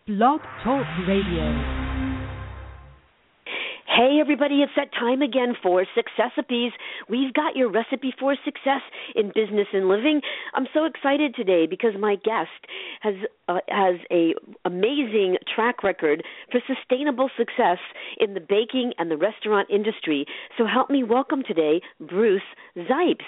Blog Talk Radio. Hey everybody, it's that time again for Successopies. We've got your recipe for success in business and living. I'm so excited today because my guest has a amazing track record for sustainable success in the baking and the restaurant industry. So help me welcome today Bruce Zipes.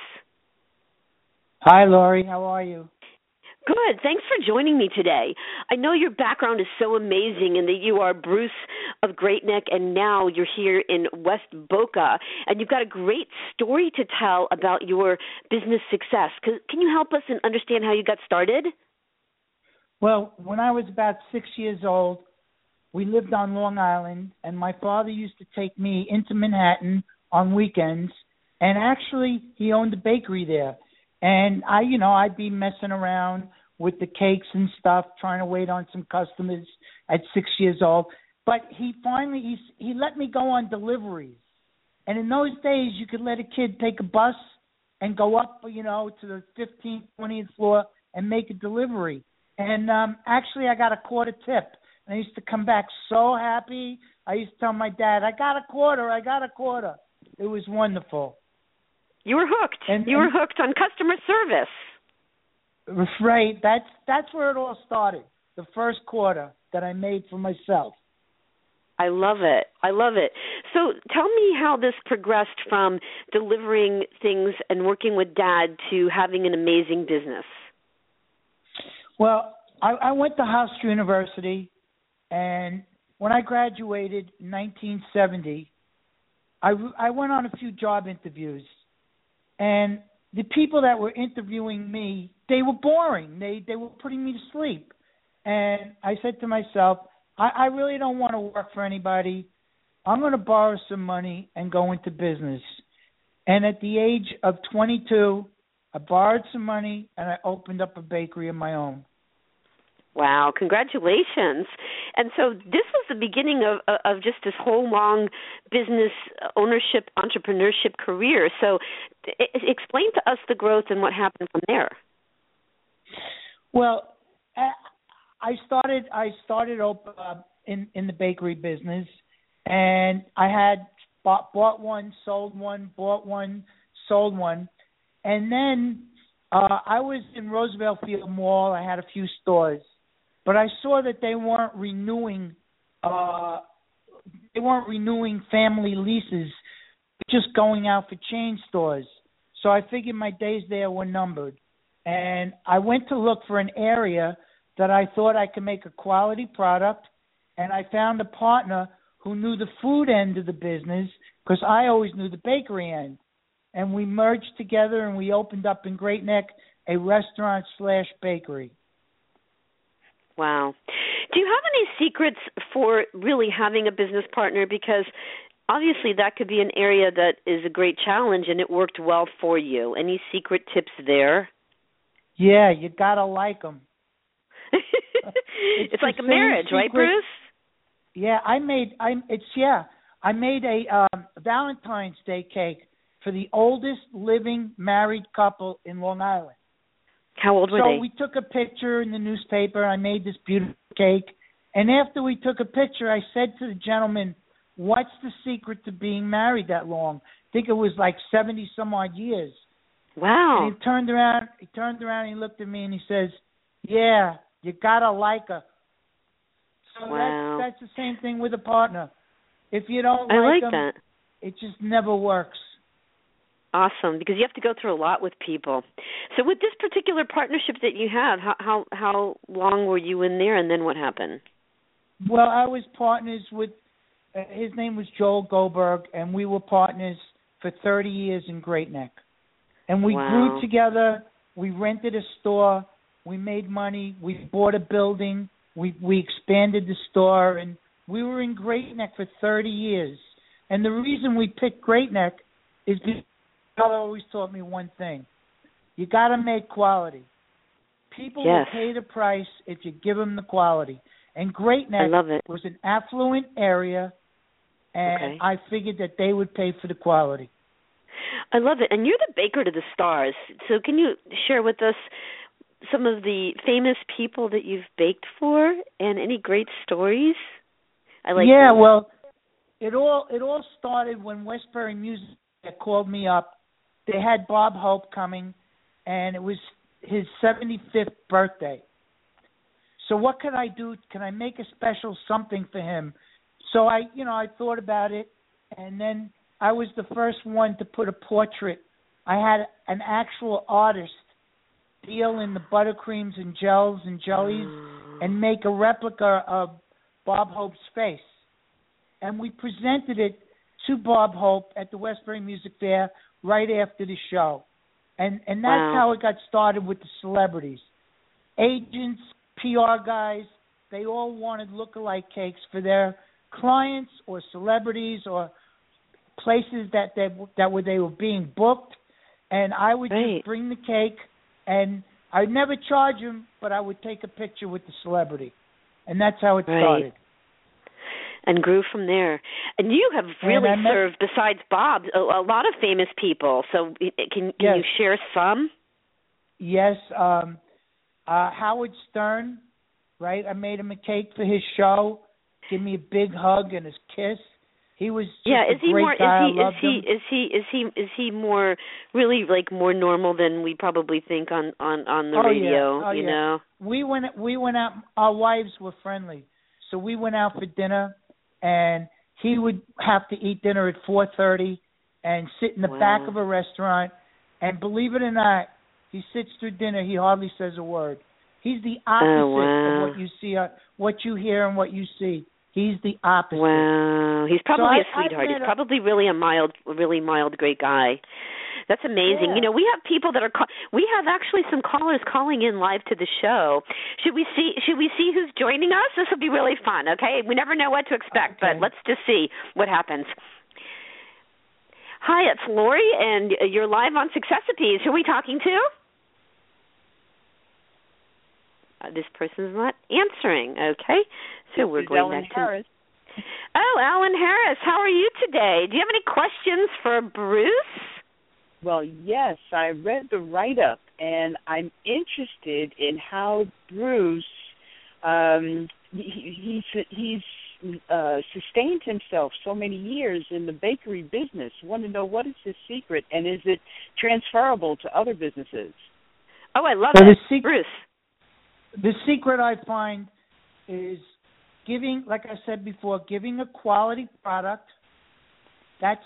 Hi Laurie, how are you? Good. Thanks for joining me today. I know your background is so amazing and that you are Bruce of Great Neck and now you're here in West Boca and you've got a great story to tell about your business success. Can you help us and understand how you got started? Well, when I was about 6 years old, we lived on Long Island and my father used to take me into Manhattan on weekends, and actually he owned a bakery there. And I'd be messing around with the cakes and stuff, trying to wait on some customers at 6 years old. But he let me go on deliveries. And in those days, you could let a kid take a bus and go up, to the 15th, 20th floor and make a delivery. And actually, I got a quarter tip. And I used to come back so happy. I used to tell my dad, I got a quarter. It was wonderful. You were hooked. You were hooked on customer service. Right. That's where it all started. The first quarter that I made for myself. I love it. So tell me how this progressed from delivering things and working with Dad to having an amazing business. Well, I went to Hofstra University, and when I graduated in 1970, I went on a few job interviews. And the people that were interviewing me, they were boring. They were putting me to sleep. And I said to myself, I really don't want to work for anybody. I'm going to borrow some money and go into business. And at the age of 22, I borrowed some money and I opened up a bakery of my own. Wow, congratulations. And so this was the beginning of just this whole long business ownership, entrepreneurship career. So explain to us the growth and what happened from there. Well, I started in the bakery business, and I had bought one, sold one, bought one, sold one. And then I was in Roosevelt Field Mall. I had a few stores. But I saw that they weren't renewing family leases, just going out for chain stores. So I figured my days there were numbered. And I went to look for an area that I thought I could make a quality product, and I found a partner who knew the food end of the business because I always knew the bakery end. And we merged together and we opened up in Great Neck a restaurant/bakery. Wow. Do you have any secrets for really having a business partner? Because obviously that could be an area that is a great challenge and it worked well for you. Any secret tips there? Yeah, you got to like them. It's like a marriage, secret. Right, Bruce? Yeah, I made a Valentine's Day cake for the oldest living married couple in Long Island. How old were they? So we took a picture in the newspaper. I made this beautiful cake. And after we took a picture, I said to the gentleman, what's the secret to being married that long? I think it was like 70 some odd years. Wow. And he turned around and he looked at me and he says, yeah, you got to like her. So wow. That's the same thing with a partner. If you don't like them, that. It just never works. Awesome, because you have to go through a lot with people. So with this particular partnership that you have, how long were you in there, and then what happened? Well, I was partners with, his name was Joel Goldberg, and we were partners for 30 years in Great Neck. And we grew together. We rented a store. We made money. We bought a building. We expanded the store, and we were in Great Neck for 30 years. And the reason we picked Great Neck is because Father always taught me one thing. You got to make quality. People will pay the price if you give them the quality. And Great Neck was an affluent area, and I figured that they would pay for the quality. I love it. And you're the baker to the stars. So can you share with us some of the famous people that you've baked for, and any great stories? I like. Yeah, those. well, it all started when Westbury Music called me up. They had Bob Hope coming, and it was his 75th birthday. So what could I do? Can I make a special something for him? So I thought about it, and then I was the first one to put a portrait. I had an actual artist deal in the buttercreams and gels and jellies and make a replica of Bob Hope's face. And we presented it to Bob Hope at the Westbury Music Fair right after the show. And that's how it got started with the celebrities. Agents, PR guys, they all wanted look-alike cakes for their clients or celebrities or places that they were being booked. And I would just bring the cake, and I'd never charge them, but I would take a picture with the celebrity. And that's how it started. And grew from there. And you have really served, besides Bob, a lot of famous people. So can you share some? Yes. Howard Stern, right? I made him a cake for his show. Give me a big hug and a kiss. He was just a great guy. Is he more really like more normal than we probably think on the radio? Yeah. You know, we went out. Our wives were friendly, so we went out for dinner, and he would have to eat dinner at 4:30 and sit in the back of a restaurant. And believe it or not, he sits through dinner. He hardly says a word. He's the opposite of what you see, what you hear, and what you see. He's the opposite. Wow. He's probably a sweetheart. He's probably really really mild, great guy. That's amazing. Yeah. You know, we have people that are we have actually some callers calling in live to the show. Should we see who's joining us? This will be really fun, okay? We never know what to expect, but let's just see what happens. Hi, it's Lori, and you're live on Successpies. Who are we talking to? This person's not answering. Okay, so we're going back to Harris. Oh, Alan Harris, how are you today? Do you have any questions for Bruce? Well, yes, I read the write-up, and I'm interested in how Bruce he's sustained himself so many years in the bakery business. I want to know, what is his secret, and is it transferable to other businesses? Oh, I love it, Bruce. The secret I find is giving, like I said before, giving a quality product. That's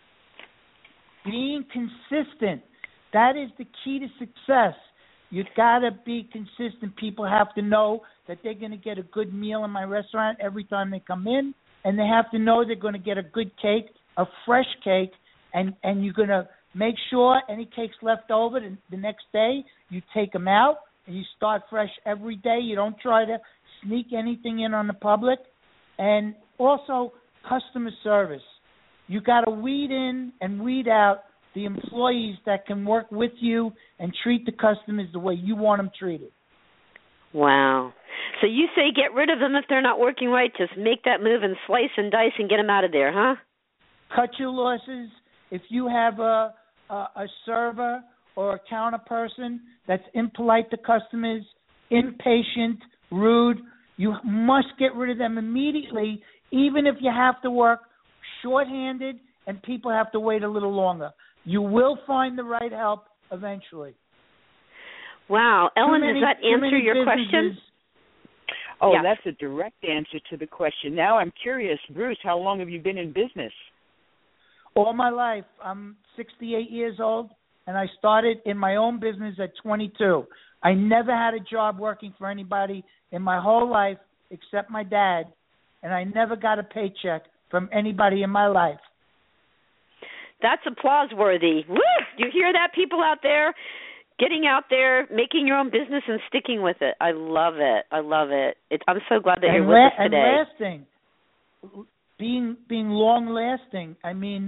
being consistent. That is the key to success. You've got to be consistent. People have to know that they're going to get a good meal in my restaurant every time they come in, and they have to know they're going to get a good cake, a fresh cake, and you're going to make sure any cakes left over the next day, you take them out. And you start fresh every day. You don't try to sneak anything in on the public. And also customer service. You got to weed in and weed out the employees that can work with you and treat the customers the way you want them treated. Wow. So you say get rid of them if they're not working right. Just make that move and slice and dice and get them out of there, huh? Cut your losses. If you have a server or a counter person that's impolite to customers, impatient, rude, you must get rid of them immediately, even if you have to work shorthanded and people have to wait a little longer. You will find the right help eventually. Wow. Ellen, does that answer your question? Oh, yeah. That's a direct answer to the question. Now I'm curious, Bruce, how long have you been in business? All my life. I'm 68 years old. And I started in my own business at 22. I never had a job working for anybody in my whole life except my dad, and I never got a paycheck from anybody in my life. That's applause-worthy. Woo! You hear that, people out there? Getting out there, making your own business, and sticking with it. I love it. I love it. I'm so glad that you're with us today. And lasting, being long-lasting. I mean,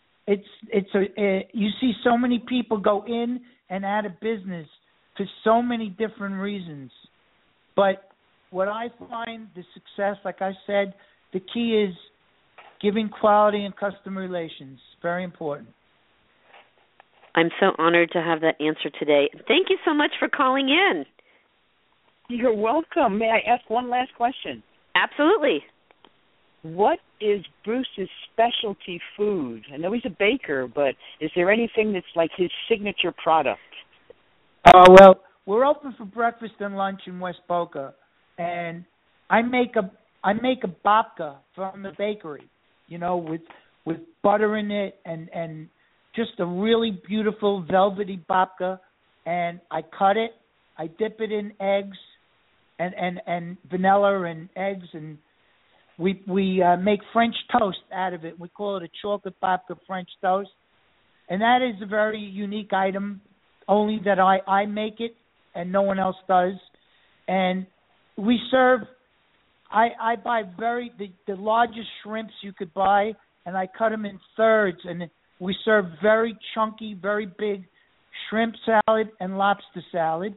you see so many people go in and out of business for so many different reasons. But what I find the success, like I said, the key is giving quality and customer relations. Very important. I'm so honored to have that answer today. Thank you so much for calling in. You're welcome. May I ask one last question? Absolutely. What is Bruce's specialty food? I know he's a baker, but is there anything that's like his signature product? Well, we're open for breakfast and lunch in West Boca, and I make a babka from the bakery, with butter in it and just a really beautiful velvety babka, and I cut it, I dip it in eggs and vanilla and eggs, and we make French toast out of it. We call it a chocolate babka French toast, and that is a very unique item, only that I make it and no one else does. And we serve, I buy the largest shrimps you could buy, and I cut them in thirds, and we serve very chunky, very big shrimp salad and lobster salad.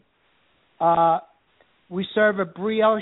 We serve a brioche,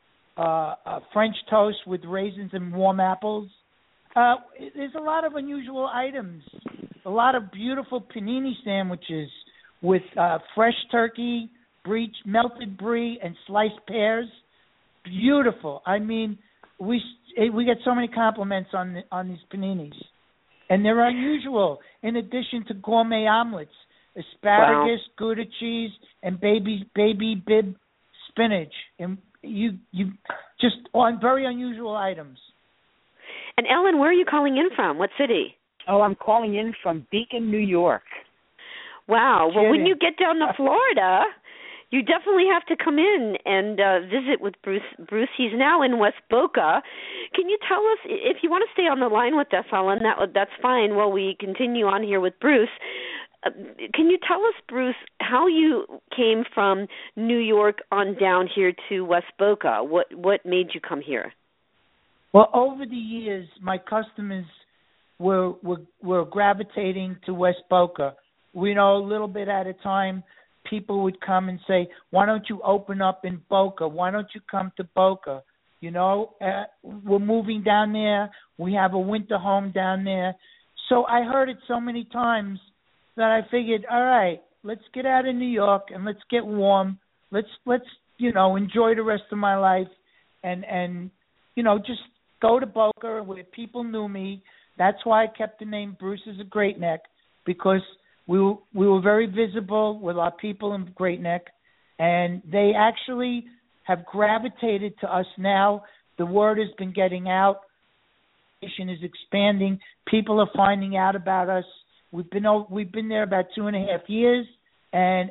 a French toast with raisins and warm apples. There's a lot of unusual items, a lot of beautiful panini sandwiches with fresh turkey, melted brie, and sliced pears. Beautiful. I mean, we get so many compliments on these paninis, and they're unusual. In addition to gourmet omelets, asparagus, Gouda cheese, and baby bib spinach, and you just on very unusual items. And Ellen, where are you calling in from? What city? Oh, I'm calling in from Beacon, New York. Wow. Well, when you get down to Florida, you definitely have to come in and visit with Bruce. Bruce, he's now in West Boca. Can you tell us, if you want to stay on the line with us, Ellen, that's fine while we continue on here with Bruce. Can you tell us, Bruce, how you came from New York on down here to West Boca? What made you come here? Well, over the years, my customers were gravitating to West Boca. We know a little bit at a time, people would come and say, "Why don't you open up in Boca? Why don't you come to Boca? We're moving down there. We have a winter home down there." So I heard it so many times that I figured, all right, let's get out of New York and let's get warm. Let's enjoy the rest of my life and just go to Boca where people knew me. That's why I kept the name Bruce is a Great Neck, because we were very visible with our people in Great Neck, and they actually have gravitated to us now. The word has been getting out. The nation is expanding. People are finding out about us. We've been there about 2.5 years, and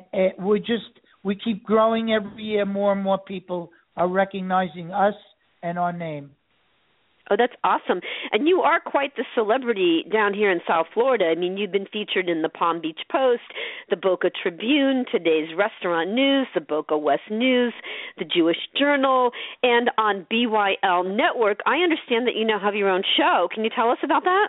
we keep growing every year. More and more people are recognizing us and our name. Oh, that's awesome. And you are quite the celebrity down here in South Florida. I mean, you've been featured in the Palm Beach Post, the Boca Tribune, Today's Restaurant News, the Boca West News, the Jewish Journal, and on BYL Network. I understand that you now have your own show. Can you tell us about that?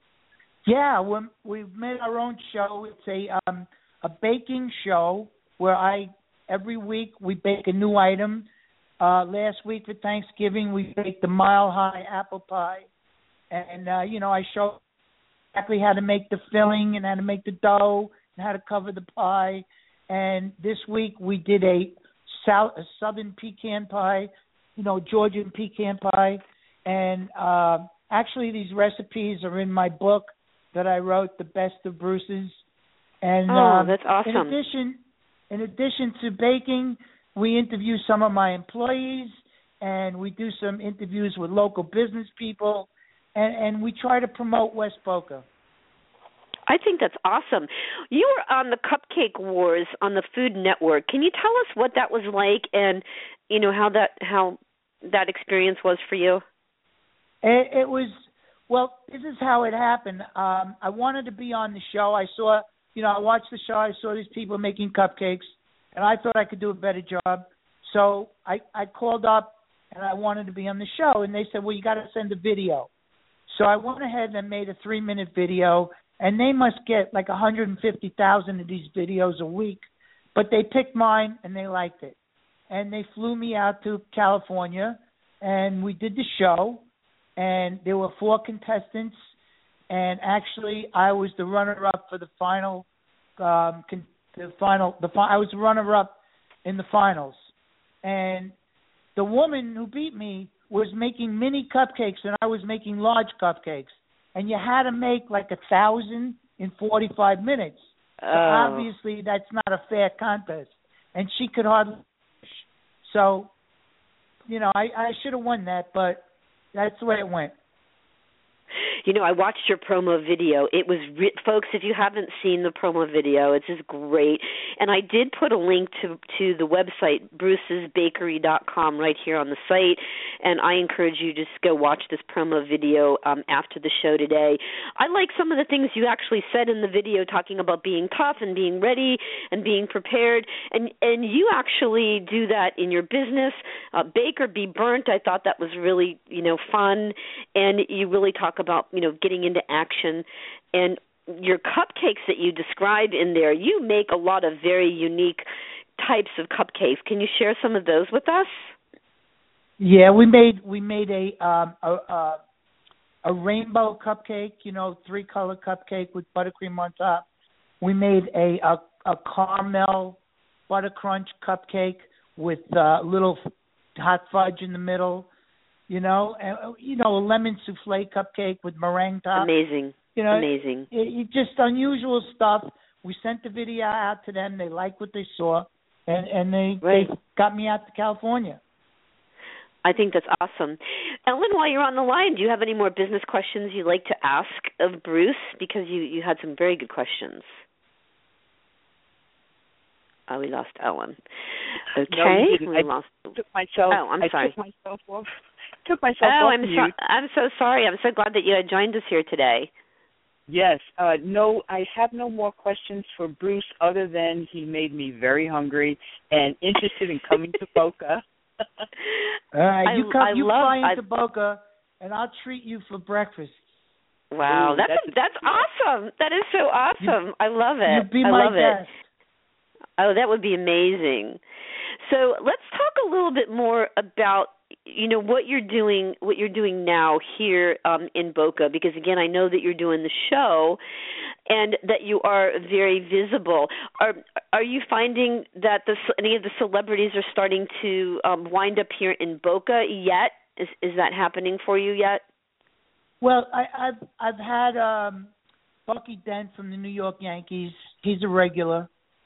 Yeah, we've made our own show. It's a baking show where every week we bake a new item. Last week for Thanksgiving, we baked the Mile High apple pie. And, I showed exactly how to make the filling and how to make the dough and how to cover the pie. And this week we did a southern pecan pie, Georgian pecan pie. And actually these recipes are in my book that I wrote, The Best of Bruce's. And that's awesome. In addition to baking, we interview some of my employees, and we do some interviews with local business people, and we try to promote West Boca. I think that's awesome. You were on the Cupcake Wars on the Food Network. Can you tell us what that was like, and how that experience was for you? It was, well, this is how it happened. I wanted to be on the show. I watched the show. I saw these people making cupcakes, and I thought I could do a better job. So I called up, and I wanted to be on the show. And they said, well, you got to send a video. So I went ahead and made a 3-minute video, and they must get like 150,000 of these videos a week. But they picked mine, and they liked it. And they flew me out to California, and we did the show. And there were 4 contestants. And actually, I was the runner-up for the final I was runner-up in the finals, and the woman who beat me was making mini cupcakes, and I was making large cupcakes, and you had to make like 1,000 in 45 minutes. So obviously, that's not a fair contest, and she could hardly. So, I should have won that, but that's the way it went. I watched your promo video. It was, folks, if you haven't seen the promo video, it's just great. And I did put a link to the website, brucesbakery.com, right here on the site. And I encourage you to just go watch this promo video after the show today. I like some of the things you actually said in the video, talking about being tough and being ready and being prepared. And you actually do that in your business. Bake or Be Burnt, I thought that was really, fun. And you really talk about, getting into action. And your cupcakes that you describe in there, you make a lot of very unique types of cupcakes. Can you share some of those with us? Yeah, we made a rainbow cupcake, 3-color cupcake with buttercream on top. We made a caramel butter crunch cupcake with little hot fudge in the middle. A lemon souffle cupcake with meringue top. Amazing. Amazing. Just unusual stuff. We sent the video out to them. They liked what they saw, and they got me out to California. I think that's awesome. Ellen, while you're on the line, do you have any more business questions you'd like to ask of Bruce? Because you had some very good questions. Oh, we lost Ellen. Okay. No, we lost. Took myself. Oh, I'm sorry. Took myself off mute. I'm so sorry. I'm so glad that you had joined us here today. Yes. No, I have no more questions for Bruce other than he made me very hungry and interested in coming to Boca. All right, you fly into Boca, and I'll treat you for breakfast. Wow, that's awesome. That is so awesome. I love it. You'd be my guest. Oh, that would be amazing. So let's talk a little bit more about what you're doing now here in Boca, because again, I know that you're doing the show and that you are very visible. Are you finding that any of the celebrities are starting to wind up here in Boca yet? Is that happening for you yet? Well, I've had Bucky Dent from the New York Yankees. He's a regular.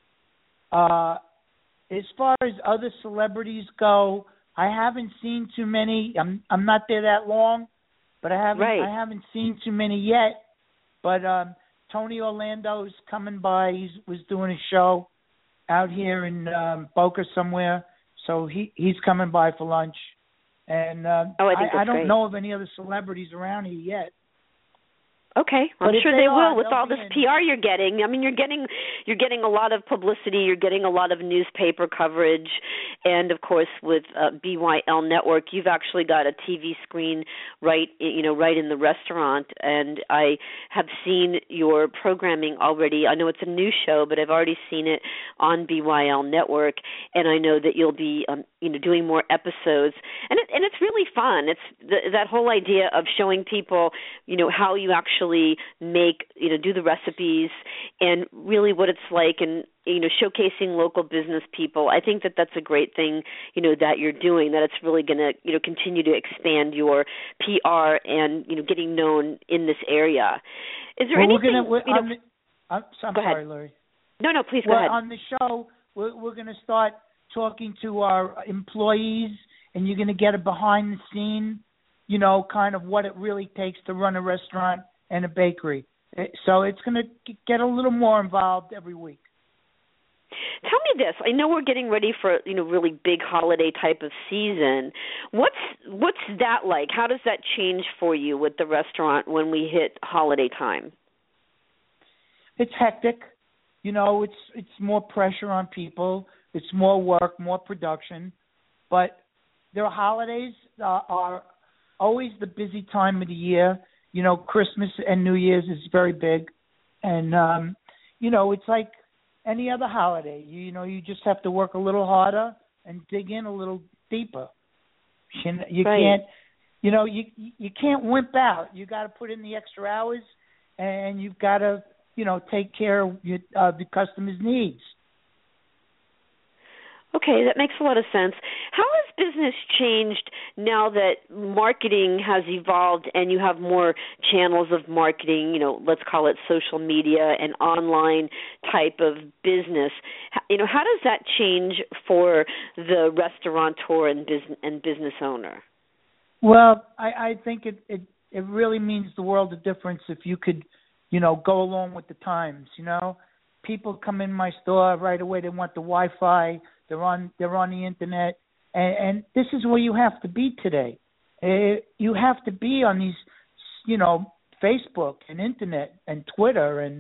As far as other celebrities go, I haven't seen too many. I'm not there that long, but I haven't seen too many yet. But Tony Orlando's coming by. He was doing a show out here in Boca somewhere, so he's coming by for lunch. And I don't know of any other celebrities around here yet. Okay, I'm sure they will with all this PR you're getting. I mean, you're getting a lot of publicity, you're getting a lot of newspaper coverage, and of course with BYL Network, you've actually got a TV screen right in the restaurant, and I have seen your programming already. I know it's a new show, but I've already seen it on BYL Network, and I know that you'll be doing more episodes, and it's really fun. It's that whole idea of showing people how you actually make, do the recipes and really what it's like, and, showcasing local business people. I think that that's a great thing, that you're doing, that it's really going to, continue to expand your PR and, getting known in this area. Is there anything? I'm sorry, Larry. No, please go ahead. On the show, we're going to start talking to our employees, and you're going to get a behind the scene, kind of what it really takes to run a restaurant and a bakery. So it's going to get a little more involved every week. Tell me this. I know we're getting ready for, really big holiday type of season. What's that like? How does that change for you with the restaurant when we hit holiday time? It's hectic. It's more pressure on people. It's more work, more production. But their holidays are always the busy time of the year. Christmas and New Year's is very big. And, it's like any other holiday. You just have to work a little harder and dig in a little deeper. You can't, you can't wimp out. You got to put in the extra hours, and you've got to take care of the customer's needs. Okay, that makes a lot of sense. How has business changed now that marketing has evolved and you have more channels of marketing, let's call it social media and online type of business? How does that change for the restaurateur and business owner? Well, I think it really means the world of difference if you could, go along with the times. People come in my store right away. They want the Wi-Fi. They're on the internet, and this is where you have to be today. You have to be on these, Facebook and internet and Twitter, and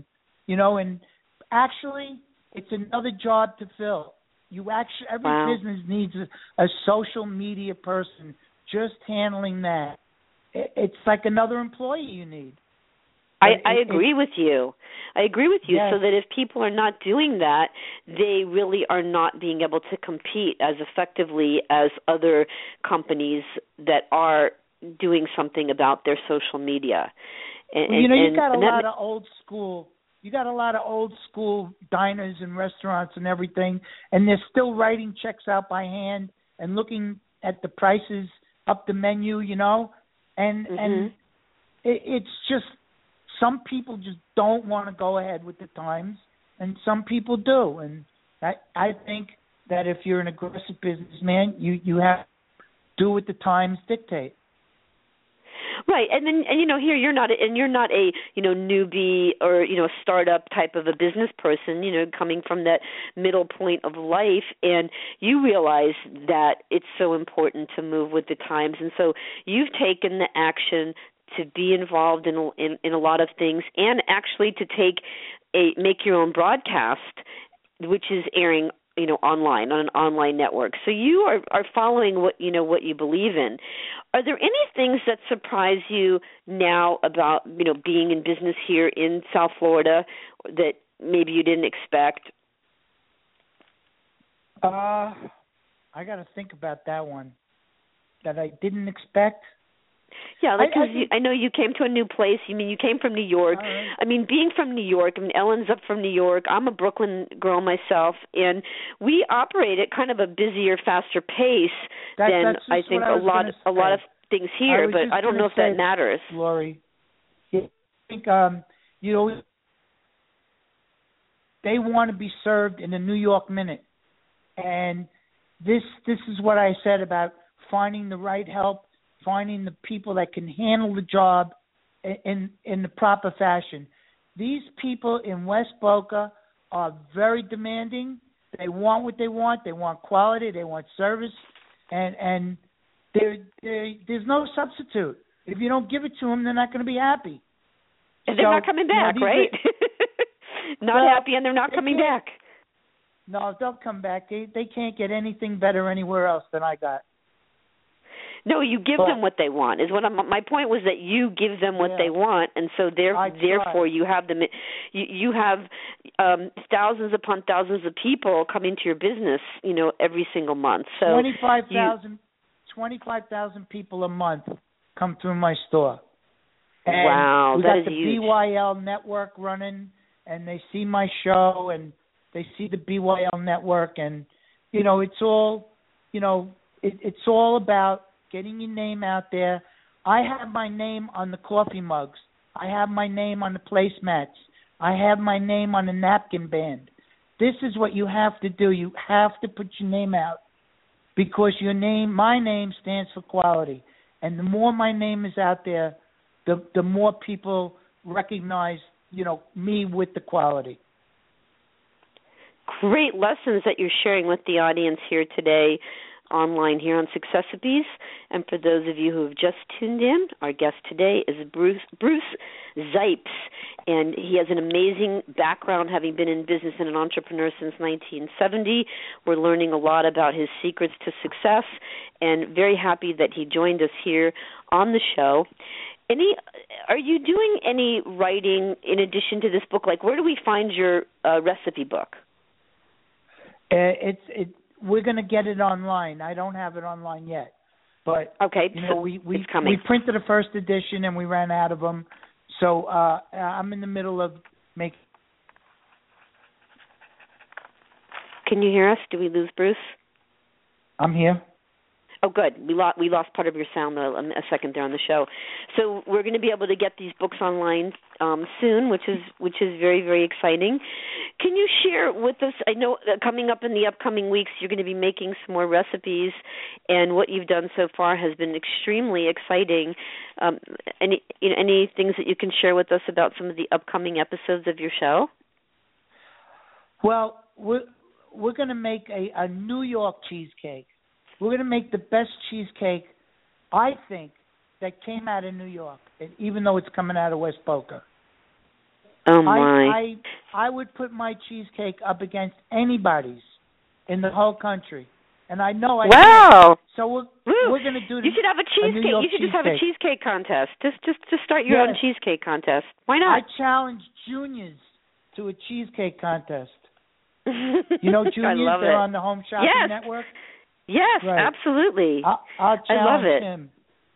actually, it's another job to fill. Every business needs a social media person just handling that. It's like another employee you need. I agree with you. Yes. So that if people are not doing that, they really are not being able to compete as effectively as other companies that are doing something about their social media. You got a lot of old school. You got a lot of old school diners and restaurants and everything, and they're still writing checks out by hand and looking at the prices up the menu, and it's just. Some people just don't want to go ahead with the times, and some people do. And I think that if you're an aggressive businessman, you have to do what the times dictate. Right, and here you're not a newbie or startup type of a business person, coming from that middle point of life, and you realize that it's so important to move with the times, and so you've taken the action to be involved in a lot of things, and actually to make your own broadcast, which is airing online on an online network. So you are following what you believe in. Are there any things that surprise you now about being in business here in South Florida that maybe you didn't expect? I got to think about that one. That I didn't expect. Yeah, because I know you came to a new place. You came from New York. Right. Being from New York, Ellen's up from New York. I'm a Brooklyn girl myself, and we operate at kind of a busier, faster pace than I think a lot of things here. But I don't know if that matters. Lori, I think they want to be served in a New York minute, and this is what I said about finding the right help. Finding the people that can handle the job in the proper fashion. These people in West Boca are very demanding. They want what they want. They want quality. They want service, and there's no substitute. If you don't give it to them, they're not going to be happy. And they're not coming back, right? Happy, and they're not coming back. No, they'll come back. They can't get anything better anywhere else than I got. No, you give them what they want. My point was that you give them what they want, and so therefore you have them. You have thousands upon thousands of people coming to your business, every single month. So 25,000 people a month come through my store. And wow, we that got is the huge. BYL network running, and they see my show, and they see the BYL network, and it's all it's all about getting your name out there. I have my name on the coffee mugs. I have my name on the placemats. I have my name on the napkin band. This is what you have to do. You have to put your name out because my name stands for quality. And the more my name is out there, the more people recognize, me with the quality. Great lessons that you're sharing with the audience here today. Online here on Successopies. And for those of you who have just tuned in, our guest today is Bruce Zipes, and he has an amazing background, having been in business and an entrepreneur since 1970. We're learning a lot about his secrets to success, and very happy that he joined us here on the show. Are you doing any writing in addition to this book? Like, where do we find your recipe book? We're going to get it online. I don't have it online yet. But, okay, it's coming. We printed a first edition and we ran out of them. So I'm in the middle of make. Can you hear us? Did we lose Bruce? I'm here. Oh, good. We lost part of your sound a second there on the show. So we're going to be able to get these books online soon, which is very, very exciting. Can you share with us? I know that coming up in the upcoming weeks, you're going to be making some more recipes, and what you've done so far has been extremely exciting. Any things that you can share with us about some of the upcoming episodes of your show? Well, we're going to make a New York cheesecake. We're going to make the best cheesecake, I think, that came out of New York, even though it's coming out of West Boca. Oh, my. I would put my cheesecake up against anybody's in the whole country. And I know I Wow. Can. So we're going to do You should have a cheesecake. You should just have a cheesecake contest. Just start your own cheesecake contest. Why not? I challenge juniors to a cheesecake contest. You know juniors? They're on the Home Shopping Network. Yes, right. Absolutely. I'll challenge him.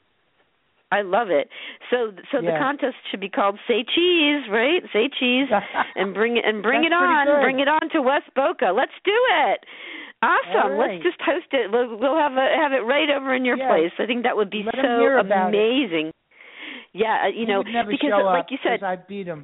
I love it. So the contest should be called "Say Cheese," right? Say cheese, and bring it on. Good. Bring it on to West Boca. Let's do it. Awesome. Right. Let's just host it. We'll have it right over in your place. I think that would be so amazing. Yeah, he would never because show like up you said, I beat him.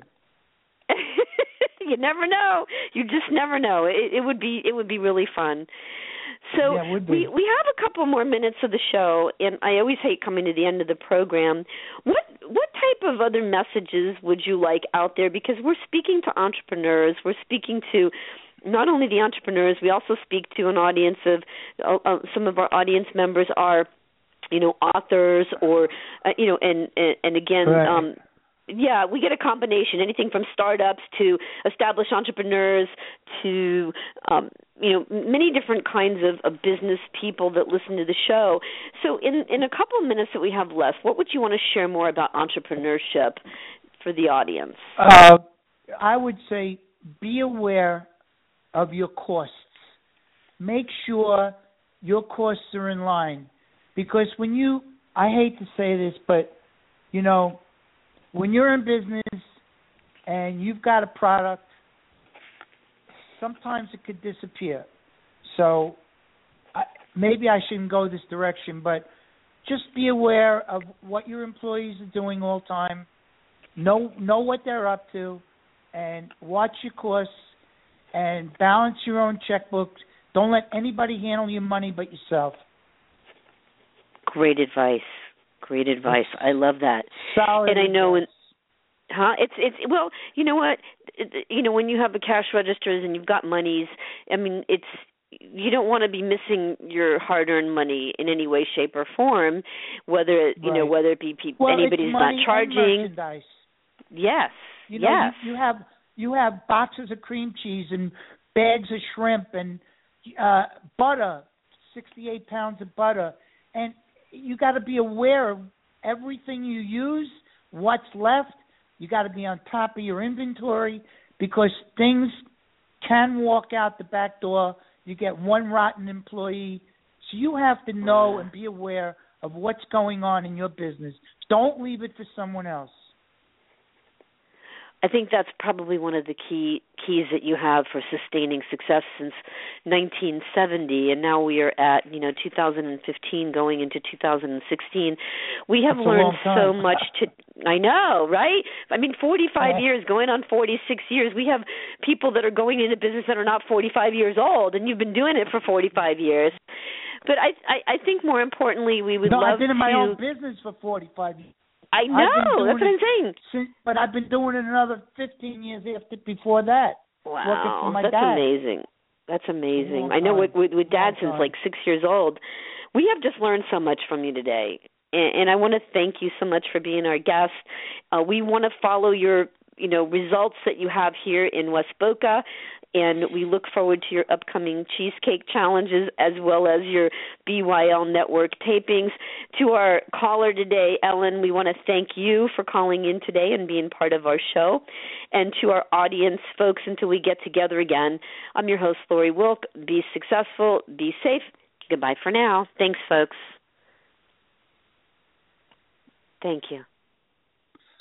You never know. You just never know. It would be really fun. So we have a couple more minutes of the show, and I always hate coming to the end of the program. What type of other messages would you like out there? Because we're speaking to entrepreneurs. We're speaking to not only the entrepreneurs, we also speak to an audience of some of our audience members are, authors or, and again. Right. We get a combination, anything from startups to established entrepreneurs to, many different kinds of business people that listen to the show. So in a couple of minutes that we have left, what would you want to share more about entrepreneurship for the audience? I would say be aware of your costs. Make sure your costs are in line. Because I hate to say this, but, when you're in business and you've got a product, sometimes it could disappear. So maybe I shouldn't go this direction, but just be aware of what your employees are doing all the time. Know what they're up to, and watch your costs and balance your own checkbook. Don't let anybody handle your money but yourself. Great advice. Great advice. I love that. Solid and I know advice. It's well, you know what? When you have a cash registers and you've got monies, I mean, you don't want to be missing your hard-earned money in any way, shape, or form. Whether whether it be anybody's not charging. And merchandise. Yes. Yes. You have boxes of cream cheese and bags of shrimp and butter, 68 pounds of butter, and you got to be aware of everything you use, what's left. You got to be on top of your inventory because things can walk out the back door. You get one rotten employee. So you have to know and be aware of what's going on in your business. Don't leave it for someone else. I think that's probably one of the keys that you have for sustaining success since 1970, and now we are at 2015 going into 2016. We have learned so much. I know, right? I mean, 45 years, going on 46 years. We have people that are going into business that are not 45 years old, and you've been doing it for 45 years. But I think more importantly, we would love to. I've been in my own business for 45 years. I know. That's what I'm saying. But I've been doing it another 15 years before that. Wow. Working for my That's dad. amazing. That's amazing. I know with Dad since like 6 years old. We have just learned so much from you today. And I want to thank you so much for being our guest. We want to follow your results that you have here in West Boca, and we look forward to your upcoming cheesecake challenges as well as your BYL Network tapings. To our caller today, Ellen, we want to thank you for calling in today and being part of our show. And to our audience, folks, until we get together again, I'm your host, Lori Wilk. Be successful, be safe. Goodbye for now. Thanks, folks. Thank you.